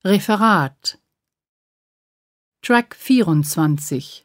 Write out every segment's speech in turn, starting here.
Referat Track 24.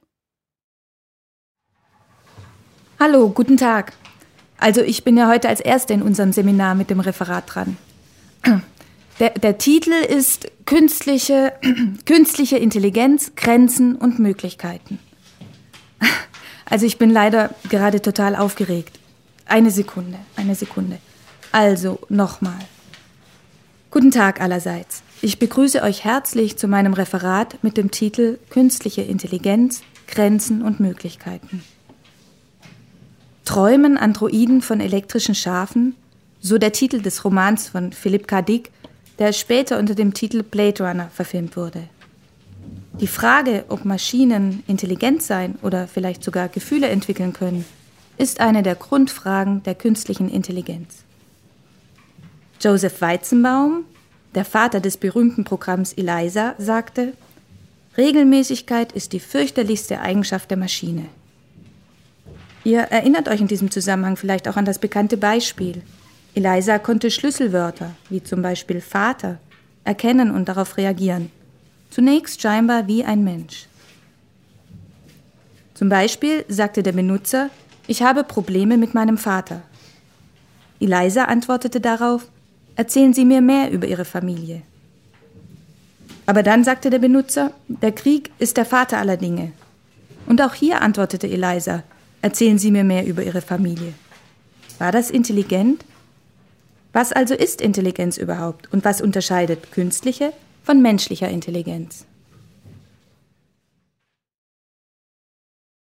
Hallo, guten Tag. Also ich bin ja heute als Erste in unserem Seminar mit dem Referat dran. Der Titel ist Künstliche Intelligenz, Grenzen und Möglichkeiten. Also ich bin leider gerade total aufgeregt. Eine Sekunde. Also nochmal. Guten Tag allerseits. Ich begrüße euch herzlich zu meinem Referat mit dem Titel Künstliche Intelligenz, Grenzen und Möglichkeiten. Träumen Androiden von elektrischen Schafen? So der Titel des Romans von Philip K. Dick, der später unter dem Titel Blade Runner verfilmt wurde. Die Frage, ob Maschinen intelligent sein oder vielleicht sogar Gefühle entwickeln können, ist eine der Grundfragen der künstlichen Intelligenz. Joseph Weizenbaum, der Vater des berühmten Programms ELIZA, sagte: Regelmäßigkeit ist die fürchterlichste Eigenschaft der Maschine. Ihr erinnert euch in diesem Zusammenhang vielleicht auch an das bekannte Beispiel. ELIZA konnte Schlüsselwörter, wie zum Beispiel Vater, erkennen und darauf reagieren. Zunächst scheinbar wie ein Mensch. Zum Beispiel sagte der Benutzer: Ich habe Probleme mit meinem Vater. ELIZA antwortete darauf: Erzählen Sie mir mehr über Ihre Familie. Aber dann sagte der Benutzer: Der Krieg ist der Vater aller Dinge. Und auch hier antwortete ELIZA: Erzählen Sie mir mehr über Ihre Familie. War das intelligent? Was also ist Intelligenz überhaupt und was unterscheidet künstliche von menschlicher Intelligenz?